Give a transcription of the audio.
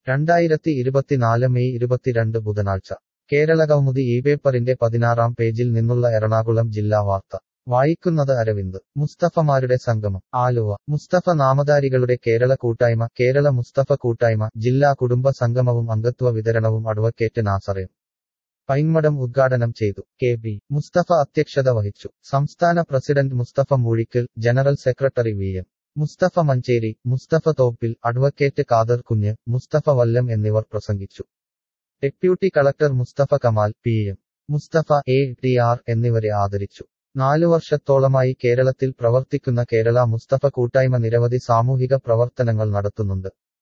2024 May 22 ബുധനാഴ്ച കേരളകൗമുദി ഇപേപ്പറിന്റെ 16-ാം പേജിൽ നിന്നുള്ള എറണാകുളം ജില്ലാ വാർത്ത വായിക്കുന്നത് അരവിന്ദ്. മുസ്തഫമാരുടെ സംഗമം ആലുവ. മുസ്തഫ നാമധാരികളുടെ കേരള കൂട്ടായ്മ കേരള മുസ്തഫ കൂട്ടായ്മ ജില്ലാ കുടുംബ സംഗമവും അംഗത്വ വിതരണവും അഡ്വക്കേറ്റ് നാസർ എം. പൈന്മടം ഉദ്ഘാടനം ചെയ്തു. കെ ബി മുസ്തഫ അധ്യക്ഷത വഹിച്ചു. സംസ്ഥാന president Mustafa Moozhikkal, general secretary V M Mustafa Manjeri, Mustafa Thoppil, advocate Khader Kunju, Mustafa Vallam എന്നിവർ പ്രസംഗിച്ചു. Deputy collector Mustafa Kamal, P M Mustafa, A T R എന്നിവരെ ആദരിച്ചു. 4 വർഷത്തോളമായി കേരളത്തിൽ പ്രവർത്തിക്കുന്ന കേരള മുസ്തഫ കൂട്ടായ്മ നിരവധി സാമൂഹിക പ്രവർത്തനങ്ങൾ നടത്തുന്നുണ്ട്.